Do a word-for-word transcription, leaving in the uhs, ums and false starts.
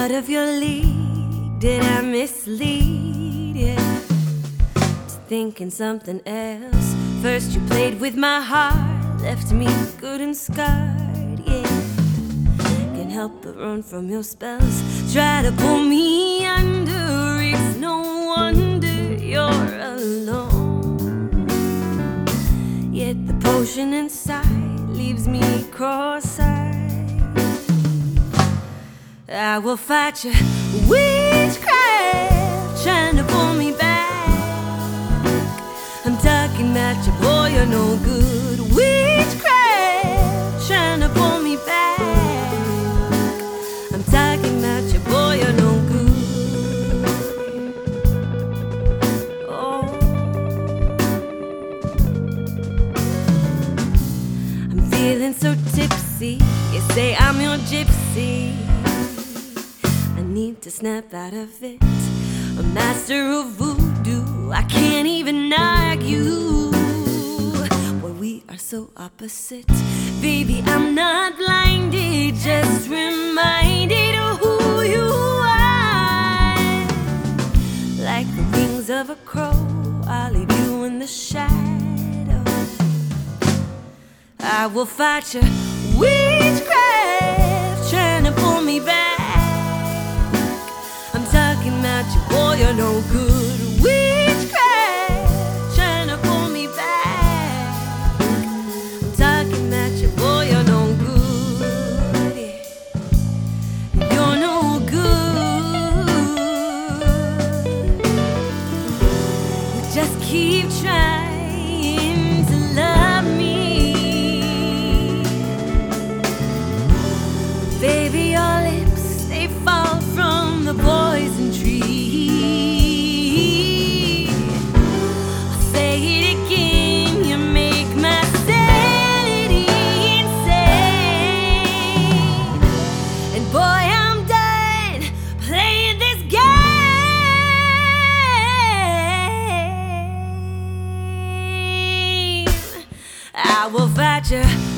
out of your league. Did I mislead you to thinking something else? First you played with my heart, left me good and scarred, yeah. Can't help but run from your spells, try to pull me under. It's no wonder you're alone, yet the potion inside leaves me cross-eyed. I will fight your witchcraft, trying to pull me back. I'm talking about you, boy, you're no good. Witchcraft, trying to pull me back. I'm talking about you, boy, you're no good. Oh, I'm feeling so tipsy. You say I'm your gypsy. Need to snap out of it. A master of voodoo, I can't even argue. Well, we are so opposite. Baby, I'm not blinded, just reminded of who you are. Like the wings of a crow, I'll leave you in the shadow. I will fight your witchcraft, trying to pull me back. Talking about you, boy, you're no good. Witchcraft, trying to pull me back. I'm talking about you, boy, you're no good. Yeah. You're no good. You just keep trying to love me. Baby, your lips, they fall from the poison tree. I'll say it again, you make my sanity insane. And boy, I'm done playing this game. I will fight you